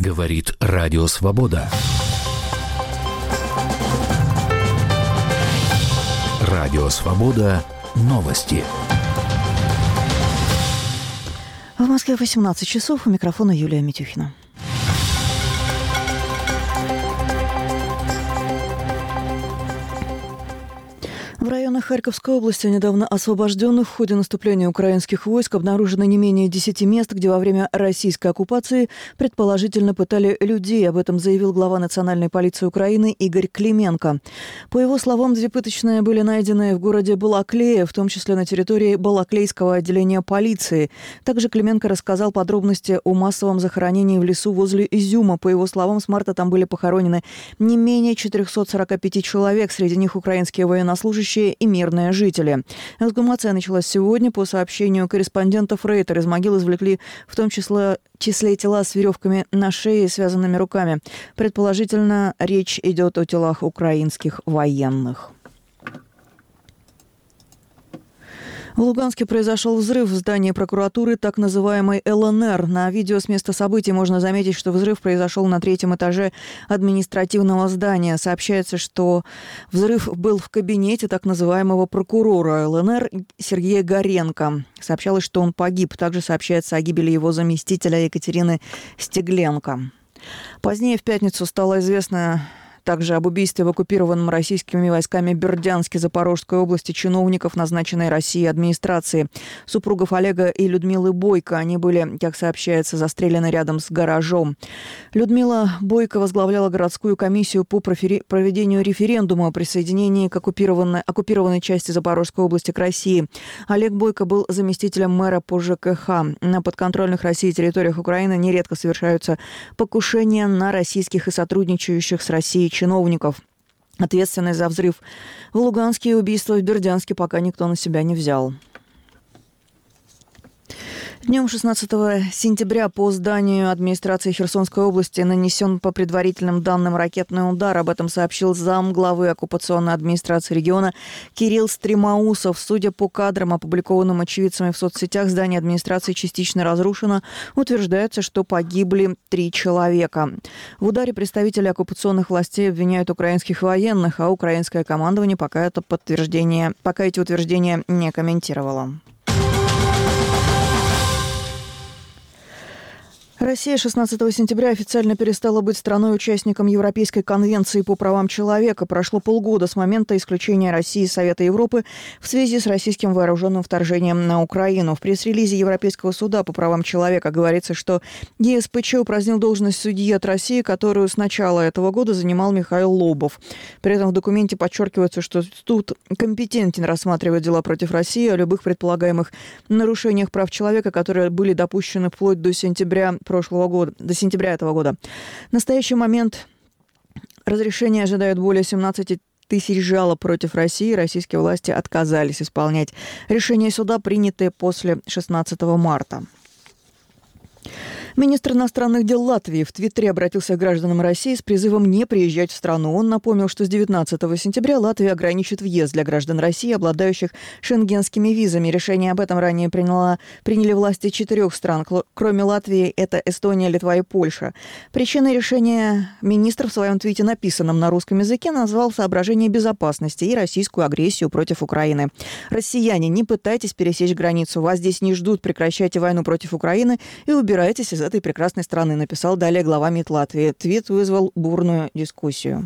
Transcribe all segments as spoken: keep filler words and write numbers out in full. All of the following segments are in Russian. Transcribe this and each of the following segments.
Говорит Радио Свобода. Радио Свобода. Новости. В Москве восемнадцать часов. У микрофона Юлия Митюхина. В районах Харьковской области, недавно освобожденных в ходе наступления украинских войск, обнаружено не менее десяти мест, где во время российской оккупации предположительно пытали людей. Об этом заявил глава Национальной полиции Украины Игорь Клименко. По его словам, две пыточные были найдены в городе Балаклея, в том числе на территории Балаклейского отделения полиции. Также Клименко рассказал подробности о массовом захоронении в лесу возле Изюма. По его словам, с марта там были похоронены не менее четырехсот сорока пяти человек, среди них украинские военнослужащие и мирные жители. Эксгумация началась сегодня. По сообщению корреспондентов Рейтер, из могил извлекли в том числе, числе тела с веревками на шее и связанными руками. Предположительно, речь идет о телах украинских военных. В Луганске произошел взрыв в здании прокуратуры так называемой эл эн эр. На видео с места событий можно заметить, что взрыв произошел на третьем этаже административного здания. Сообщается, что взрыв был в кабинете так называемого прокурора эл эн эр Сергея Горенко. Сообщалось, что он погиб. Также сообщается о гибели его заместителя Екатерины Стегленко. Позднее в пятницу стало известно также об убийстве в оккупированном российскими войсками Бердянске Запорожской области чиновников, назначенной Россией администрации. Супругов Олега и Людмилы Бойко. Они были, как сообщается, застрелены рядом с гаражом. Людмила Бойко возглавляла городскую комиссию по проведению референдума о присоединении к оккупированной, оккупированной части Запорожской области к России. Олег Бойко был заместителем мэра по жэ ка ха. На подконтрольных России территориях Украины нередко совершаются покушения на российских и сотрудничающих с Россией чиновников. Ответственность за взрыв в Луганске и убийство в Бердянске пока никто на себя не взял. Днем шестнадцатого сентября по зданию администрации Херсонской области нанесен по предварительным данным ракетный удар. Об этом сообщил зам главы оккупационной администрации региона Кирилл Стремоусов. Судя по кадрам, опубликованным очевидцами в соцсетях, здание администрации частично разрушено. Утверждается, что погибли три человека. В ударе представители оккупационных властей обвиняют украинских военных, а украинское командование пока это подтверждение, пока эти утверждения не комментировало. Россия шестнадцатого сентября официально перестала быть страной-участником Европейской конвенции по правам человека. Прошло полгода с момента исключения России из Совета Европы в связи с российским вооруженным вторжением на Украину. В пресс-релизе Европейского суда по правам человека говорится, что е эс пэ че упразднил должность судьи от России, которую с начала этого года занимал Михаил Лобов. При этом в документе подчеркивается, что суд компетентен рассматривать дела против России о любых предполагаемых нарушениях прав человека, которые были допущены вплоть до сентября прошлого года, до сентября этого года. В настоящий момент разрешение ожидают более семнадцати тысяч жалоб против России. Российские власти отказались исполнять решения суда, принятые после шестнадцатого марта. Министр иностранных дел Латвии в Твиттере обратился к гражданам России с призывом не приезжать в страну. Он напомнил, что с девятнадцатого сентября Латвия ограничит въезд для граждан России, обладающих шенгенскими визами. Решение об этом ранее приняла, приняли власти четырех стран. Кроме Латвии, это Эстония, Литва и Польша. Причиной решения министр в своем твите, написанном на русском языке, назвал соображение безопасности и российскую агрессию против Украины. «Россияне, не пытайтесь пересечь границу. Вас здесь не ждут. Прекращайте войну против Украины и убирайтесь из этой прекрасной страны», написал далее глава МИД Латвии. Твит вызвал бурную дискуссию.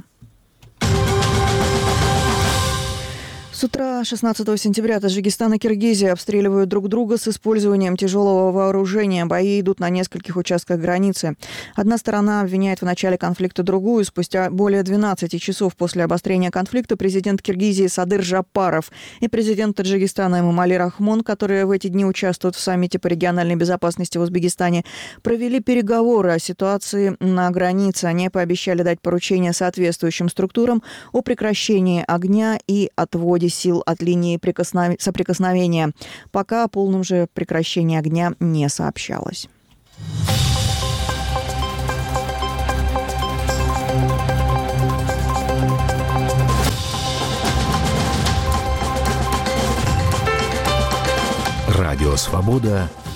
С утра шестнадцатого сентября Таджикистан и Киргизия обстреливают друг друга с использованием тяжелого вооружения. Бои идут на нескольких участках границы. Одна сторона обвиняет в начале конфликта другую. Спустя более двенадцати часов после обострения конфликта президент Киргизии Садыр Жапаров и президент Таджикистана Эмомали Рахмон, которые в эти дни участвуют в саммите по региональной безопасности в Узбекистане, провели переговоры о ситуации на границе. Они пообещали дать поручения соответствующим структурам о прекращении огня и отводе сил от линии соприкосновения. Пока о полном же прекращении огня не сообщалось. Радио «Свобода»